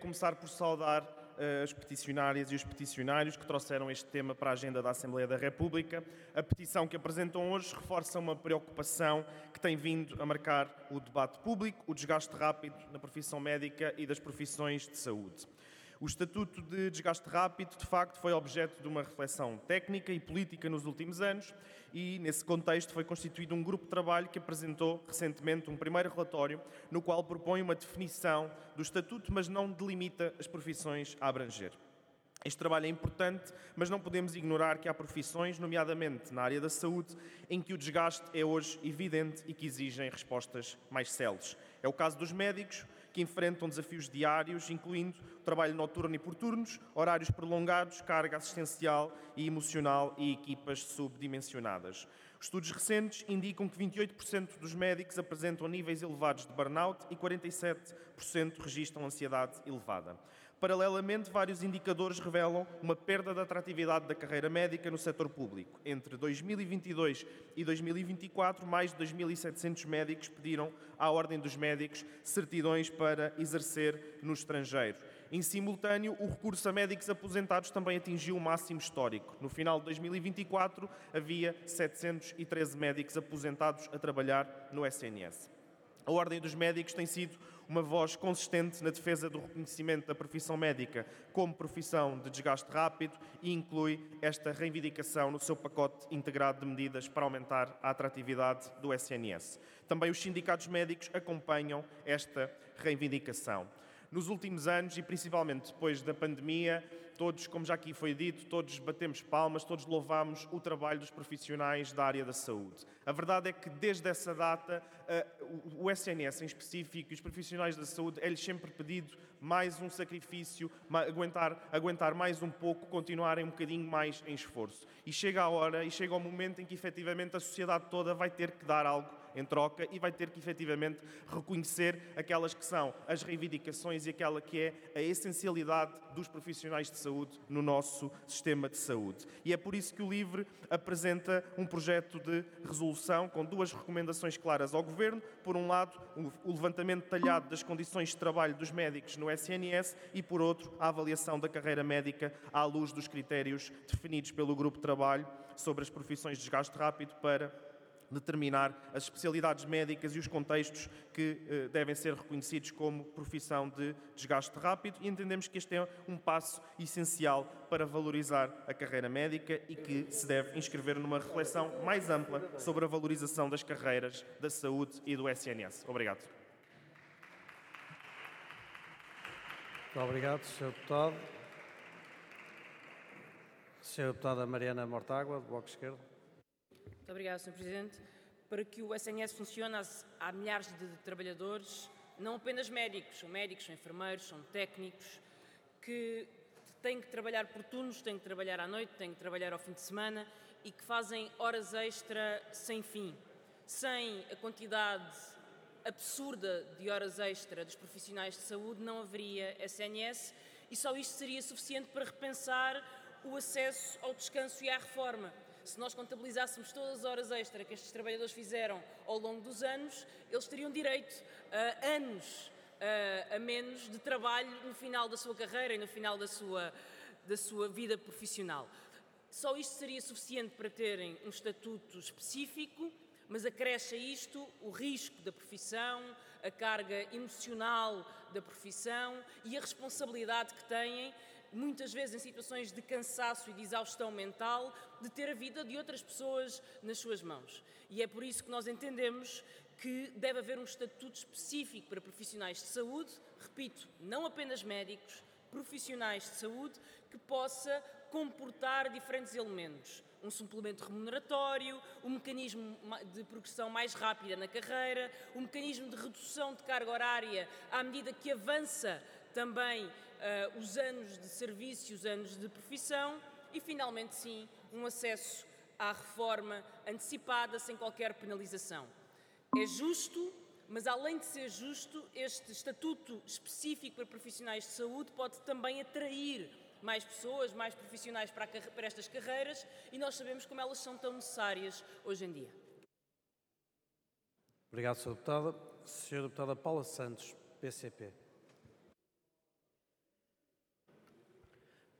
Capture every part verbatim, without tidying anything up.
começar por saudar uh, as peticionárias e os peticionários que trouxeram este tema para a agenda da Assembleia da República. A petição que apresentam hoje reforça uma preocupação que tem vindo a marcar o debate público, o desgaste rápido na profissão médica e das profissões de saúde. O Estatuto de Desgaste Rápido, de facto, foi objeto de uma reflexão técnica e política nos últimos anos e, nesse contexto, foi constituído um grupo de trabalho que apresentou recentemente um primeiro relatório no qual propõe uma definição do Estatuto, mas não delimita as profissões a abranger. Este trabalho é importante, mas não podemos ignorar que há profissões, nomeadamente na área da saúde, em que o desgaste é hoje evidente e que exigem respostas mais céleres. É o caso dos médicos, que enfrentam desafios diários, incluindo o trabalho noturno e por turnos, horários prolongados, carga assistencial e emocional e equipas subdimensionadas. Estudos recentes indicam que vinte e oito por cento dos médicos apresentam níveis elevados de burnout e quarenta e sete por cento registram ansiedade elevada. Paralelamente, vários indicadores revelam uma perda de atratividade da carreira médica no setor público. Entre dois mil e vinte e dois e dois mil e vinte e quatro, mais de dois mil e setecentos médicos pediram à Ordem dos Médicos certidões para exercer no estrangeiro. Em simultâneo, o recurso a médicos aposentados também atingiu o máximo histórico. No final de dois mil e vinte e quatro, havia setecentos e treze médicos aposentados a trabalhar no S N S. A Ordem dos Médicos tem sido uma voz consistente na defesa do reconhecimento da profissão médica como profissão de desgaste rápido e inclui esta reivindicação no seu pacote integrado de medidas para aumentar a atratividade do S N S. Também os sindicatos médicos acompanham esta reivindicação. Nos últimos anos, e principalmente depois da pandemia, todos, como já aqui foi dito, todos batemos palmas, todos louvamos o trabalho dos profissionais da área da saúde. A verdade é que, desde essa data, o S N S em específico e os profissionais da saúde, é-lhes sempre pedido mais um sacrifício, aguentar, aguentar mais um pouco, continuarem um bocadinho mais em esforço. E chega a hora, e chega o momento em que, efetivamente, a sociedade toda vai ter que dar algo em troca e vai ter que, efetivamente, reconhecer aquelas que são as reivindicações e aquela que é a essencialidade dos profissionais de saúde no nosso sistema de saúde. E é por isso que o LIVRE apresenta um projeto de resolução com duas recomendações claras ao Governo. Por um lado, o levantamento detalhado das condições de trabalho dos médicos no S N S e, por outro, a avaliação da carreira médica à luz dos critérios definidos pelo Grupo de Trabalho sobre as profissões de desgaste rápido para determinar as especialidades médicas e os contextos que eh, devem ser reconhecidos como profissão de desgaste rápido e entendemos que este é um passo essencial para valorizar a carreira médica e que se deve inscrever numa reflexão mais ampla sobre a valorização das carreiras da saúde e do S N S. Obrigado. Muito obrigado, senhor Deputado. senhora Deputada Mariana Mortágua, do Bloco de Esquerda. Muito obrigada, senhor Presidente. Para que o S N S funcione, há milhares de trabalhadores, não apenas médicos, são médicos, são enfermeiros, são técnicos, que têm que trabalhar por turnos, têm que trabalhar à noite, têm que trabalhar ao fim de semana e que fazem horas extra sem fim. Sem a quantidade absurda de horas extra dos profissionais de saúde, não haveria S N S e só isto seria suficiente para repensar o acesso ao descanso e à reforma. Se nós contabilizássemos todas as horas extra que estes trabalhadores fizeram ao longo dos anos, eles teriam direito a anos a, a menos de trabalho no final da sua carreira e no final da sua, da sua vida profissional. Só isto seria suficiente para terem um estatuto específico, mas acresce a isto o risco da profissão, a carga emocional da profissão e a responsabilidade que têm, muitas vezes em situações de cansaço e de exaustão mental, de ter a vida de outras pessoas nas suas mãos. E é por isso que nós entendemos que deve haver um estatuto específico para profissionais de saúde, repito, não apenas médicos, profissionais de saúde, que possa comportar diferentes elementos. Um suplemento remuneratório, um mecanismo de progressão mais rápida na carreira, um mecanismo de redução de carga horária à medida que avança também uh, os anos de serviço e os anos de profissão e, finalmente, sim, um acesso à reforma antecipada sem qualquer penalização. É justo, mas além de ser justo, este estatuto específico para profissionais de saúde pode também atrair mais pessoas, mais profissionais para, a, para estas carreiras e nós sabemos como elas são tão necessárias hoje em dia. Obrigado, senhora Deputada. senhora Deputada Paula Santos, P C P.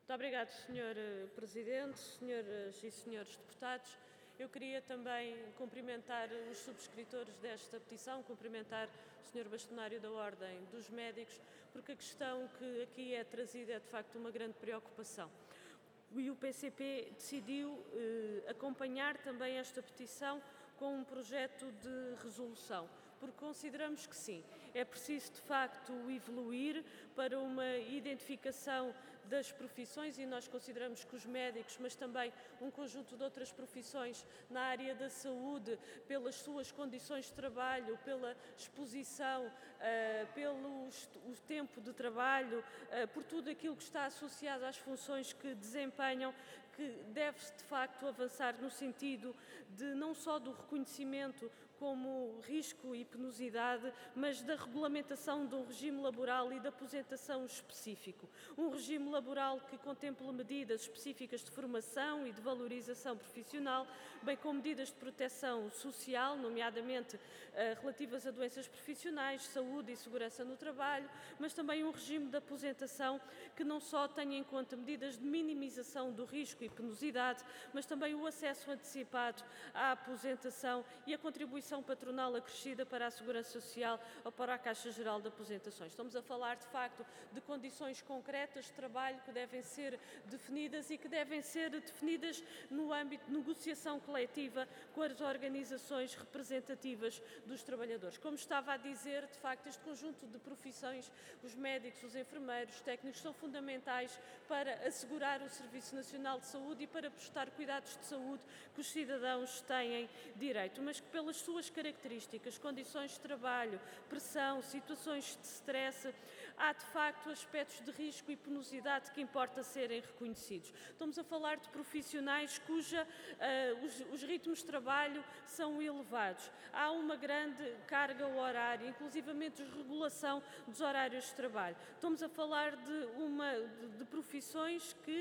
Muito obrigado, senhor Presidente, senhoras e senhores deputados. Eu queria também cumprimentar os subscritores desta petição, cumprimentar o senhor Bastonário da Ordem dos Médicos, porque a questão que aqui é trazida é de facto uma grande preocupação. E o P C P decidiu eh, acompanhar também esta petição com um projeto de resolução, porque consideramos que sim, é preciso de facto evoluir para uma identificação das profissões, e nós consideramos que os médicos, mas também um conjunto de outras profissões na área da saúde, pelas suas condições de trabalho, pela exposição, uh, pelo o tempo de trabalho, uh, por tudo aquilo que está associado às funções que desempenham, que deve-se de facto avançar no sentido de não só do reconhecimento como risco e penosidade, mas da regulamentação de um regime laboral e de aposentação específico. Um regime laboral que contemple medidas específicas de formação e de valorização profissional, bem como medidas de proteção social, nomeadamente eh, relativas a doenças profissionais, saúde e segurança no trabalho, mas também um regime de aposentação que não só tenha em conta medidas de minimização do risco e penosidade, mas também o acesso antecipado à aposentação e a contribuição patronal acrescida para a Segurança Social ou para a Caixa Geral de Aposentações. Estamos a falar, de facto, de condições concretas de trabalho que devem ser definidas e que devem ser definidas no âmbito de negociação coletiva com as organizações representativas dos trabalhadores. Como estava a dizer, de facto, este conjunto de profissões, os médicos, os enfermeiros, os técnicos, são fundamentais para assegurar o Serviço Nacional de Saúde e para prestar cuidados de saúde que os cidadãos têm direito, mas que pelas suas características, condições de trabalho, pressão, situações de stress, há de facto aspectos de risco e penosidade que importa serem reconhecidos. Estamos a falar de profissionais cuja uh, os, os ritmos de trabalho são elevados. Há uma grande carga horária, inclusivamente desregulação dos horários de trabalho. Estamos a falar de, uma, de, de profissões que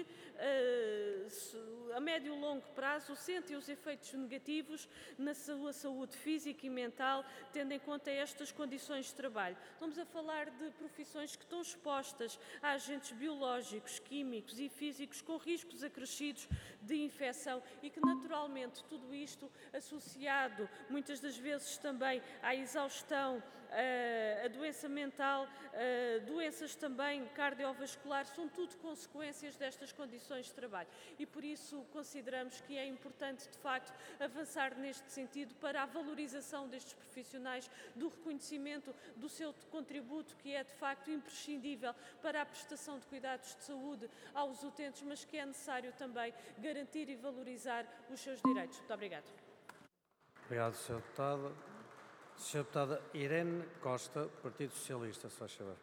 uh, a médio e longo prazo sentem os efeitos negativos na sua saúde física e mental, tendo em conta estas condições de trabalho. Estamos a falar de profissões que estão expostas a agentes biológicos, químicos e físicos com riscos acrescidos de infecção e que, naturalmente, tudo isto associado muitas das vezes também à exaustão, a doença mental, a doenças também cardiovasculares, são tudo consequências destas condições de trabalho. E por isso consideramos que é importante, de facto, avançar neste sentido para a valorização destes profissionais, do reconhecimento do seu contributo, que é, de facto, imprescindível para a prestação de cuidados de saúde aos utentes, mas que é necessário também garantir e valorizar os seus direitos. Muito obrigada. Obrigado, senhor Deputado. senhora Deputada Irene Costa, Partido Socialista, se faz favor.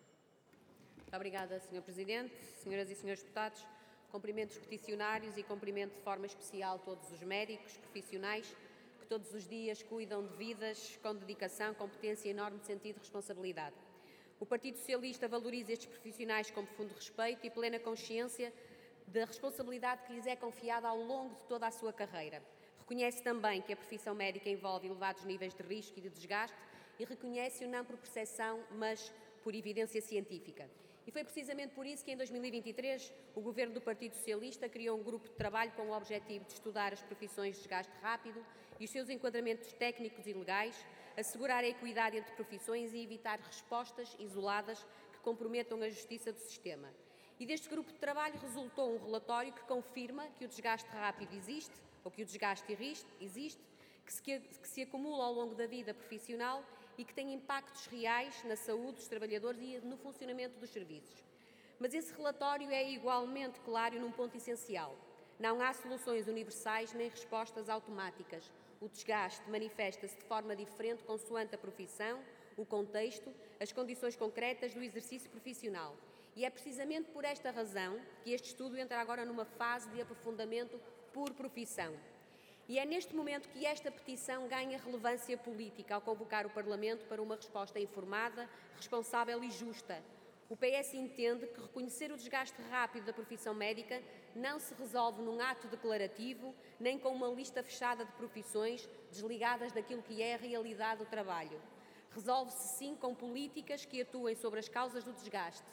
Muito obrigada, senhor Presidente. Senhoras e senhores deputados, cumprimento os peticionários e cumprimento de forma especial todos os médicos profissionais que todos os dias cuidam de vidas com dedicação, competência e enorme sentido de responsabilidade. O Partido Socialista valoriza estes profissionais com profundo respeito e plena consciência da responsabilidade que lhes é confiada ao longo de toda a sua carreira. Reconhece também que a profissão médica envolve elevados níveis de risco e de desgaste e reconhece-o não por percepção, mas por evidência científica. E foi precisamente por isso que em dois mil e vinte e três o Governo do Partido Socialista criou um grupo de trabalho com o objetivo de estudar as profissões de desgaste rápido e os seus enquadramentos técnicos e legais, assegurar a equidade entre profissões e evitar respostas isoladas que comprometam a justiça do sistema. E deste grupo de trabalho resultou um relatório que confirma que o desgaste rápido existe, ou que o desgaste existe, que se, que se acumula ao longo da vida profissional e que tem impactos reais na saúde dos trabalhadores e no funcionamento dos serviços. Mas esse relatório é igualmente claro num ponto essencial. Não há soluções universais nem respostas automáticas. O desgaste manifesta-se de forma diferente consoante a profissão, o contexto, as condições concretas do exercício profissional. E é precisamente por esta razão que este estudo entra agora numa fase de aprofundamento por profissão. E é neste momento que esta petição ganha relevância política ao convocar o Parlamento para uma resposta informada, responsável e justa. O P S entende que reconhecer o desgaste rápido da profissão médica não se resolve num ato declarativo, nem com uma lista fechada de profissões desligadas daquilo que é a realidade do trabalho. Resolve-se sim com políticas que atuem sobre as causas do desgaste,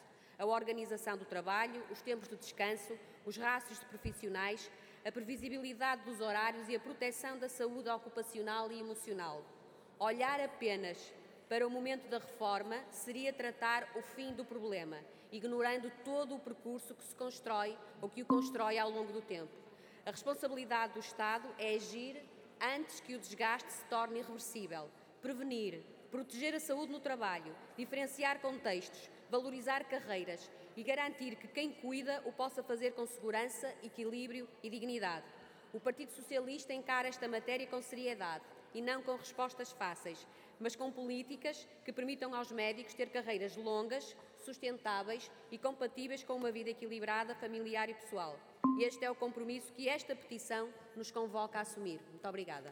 a organização do trabalho, os tempos de descanso, os rácios de profissionais, a previsibilidade dos horários e a proteção da saúde ocupacional e emocional. Olhar apenas para o momento da reforma seria tratar o fim do problema, ignorando todo o percurso que se constrói ou que o constrói ao longo do tempo. A responsabilidade do Estado é agir antes que o desgaste se torne irreversível, prevenir, proteger a saúde no trabalho, diferenciar contextos, valorizar carreiras e garantir que quem cuida o possa fazer com segurança, equilíbrio e dignidade. O Partido Socialista encara esta matéria com seriedade e não com respostas fáceis, mas com políticas que permitam aos médicos ter carreiras longas, sustentáveis e compatíveis com uma vida equilibrada, familiar e pessoal. Este é o compromisso que esta petição nos convoca a assumir. Muito obrigada.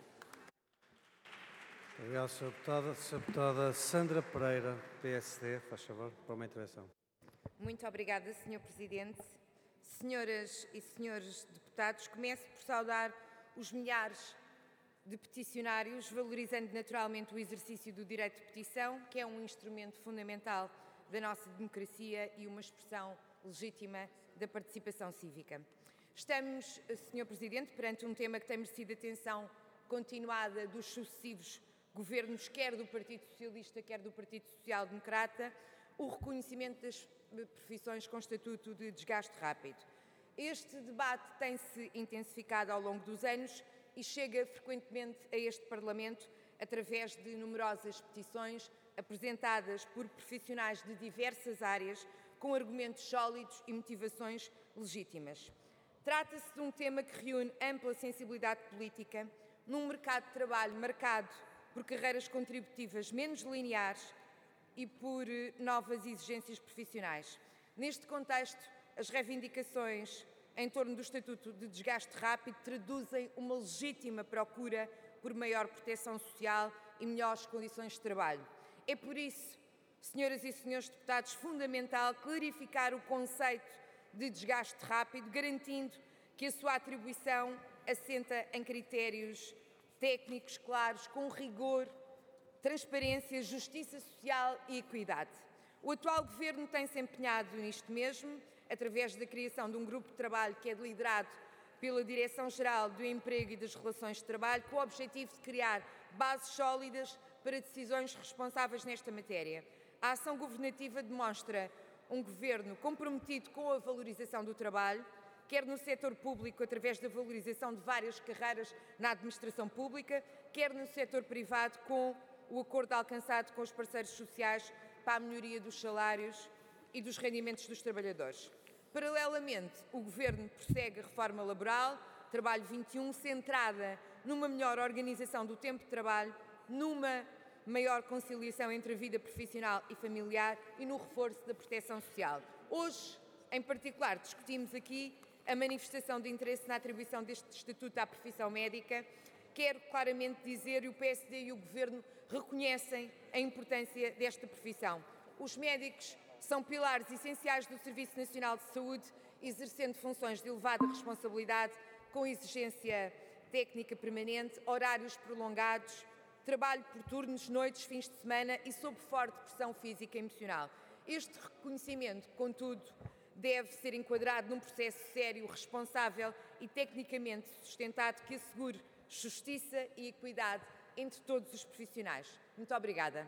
Obrigado, senhora Deputada. senhora Deputada Sandra Pereira, P S D, faz favor, para uma intervenção. Muito obrigada, senhor Presidente. Senhoras e senhores deputados, começo por saudar os milhares de peticionários, valorizando naturalmente o exercício do direito de petição, que é um instrumento fundamental da nossa democracia e uma expressão legítima da participação cívica. Estamos, senhor Presidente, perante um tema que tem merecido atenção continuada dos sucessivos governos, quer do Partido Socialista, quer do Partido Social Democrata, o reconhecimento das profissões com estatuto de desgaste rápido. Este debate tem-se intensificado ao longo dos anos e chega frequentemente a este Parlamento através de numerosas petições apresentadas por profissionais de diversas áreas com argumentos sólidos e motivações legítimas. Trata-se de um tema que reúne ampla sensibilidade política num mercado de trabalho marcado por carreiras contributivas menos lineares e por novas exigências profissionais. Neste contexto, as reivindicações em torno do Estatuto de Desgaste Rápido traduzem uma legítima procura por maior proteção social e melhores condições de trabalho. É por isso, senhoras e senhores deputados, fundamental clarificar o conceito de desgaste rápido, garantindo que a sua atribuição assenta em critérios técnicos claros, com rigor, transparência, justiça social e equidade. O atual Governo tem-se empenhado nisto mesmo, através da criação de um grupo de trabalho que é liderado pela Direção-Geral do Emprego e das Relações de Trabalho, com o objetivo de criar bases sólidas para decisões responsáveis nesta matéria. A ação governativa demonstra um Governo comprometido com a valorização do trabalho, quer no setor público, através da valorização de várias carreiras na administração pública, quer no setor privado, com o acordo alcançado com os parceiros sociais para a melhoria dos salários e dos rendimentos dos trabalhadores. Paralelamente, o Governo prossegue a reforma laboral, Trabalho vinte e um, centrada numa melhor organização do tempo de trabalho, numa maior conciliação entre a vida profissional e familiar e no reforço da proteção social. Hoje, em particular, discutimos aqui a manifestação de interesse na atribuição deste estatuto à profissão médica. Quero claramente dizer, e o P S D e o Governo reconhecem a importância desta profissão. Os médicos são pilares essenciais do Serviço Nacional de Saúde, exercendo funções de elevada responsabilidade, com exigência técnica permanente, horários prolongados, trabalho por turnos, noites, fins de semana e sob forte pressão física e emocional. Este reconhecimento, contudo, deve ser enquadrado num processo sério, responsável e tecnicamente sustentado que assegure justiça e equidade entre todos os profissionais. Muito obrigada.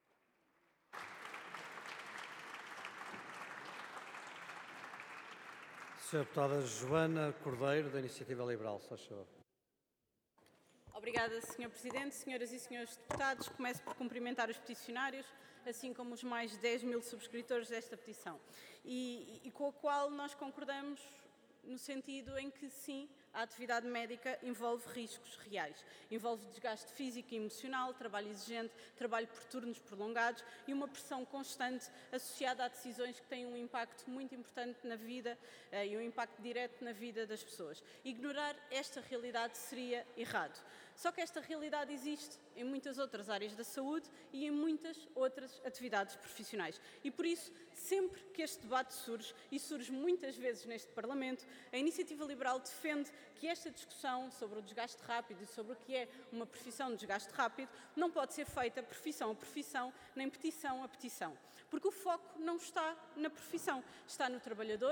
senhora Deputada Joana Cordeiro, da Iniciativa Liberal, se faz favor. Obrigada, senhor Presidente. Senhoras e senhores deputados, começo por cumprimentar os peticionários, assim como os mais de dez mil subscritores desta petição, e, e com a qual nós concordamos no sentido em que, sim, a atividade médica envolve riscos reais. Envolve desgaste físico e emocional, trabalho exigente, trabalho por turnos prolongados e uma pressão constante associada a decisões que têm um impacto muito importante na vida eh, e um impacto direto na vida das pessoas. Ignorar esta realidade seria errado. Só que esta realidade existe em muitas outras áreas da saúde e em muitas outras atividades profissionais. E por isso, sempre que este debate surge, e surge muitas vezes neste Parlamento, a Iniciativa Liberal defende que esta discussão sobre o desgaste rápido e sobre o que é uma profissão de desgaste rápido não pode ser feita profissão a profissão, nem petição a petição, porque o foco não está na profissão, está no trabalhador,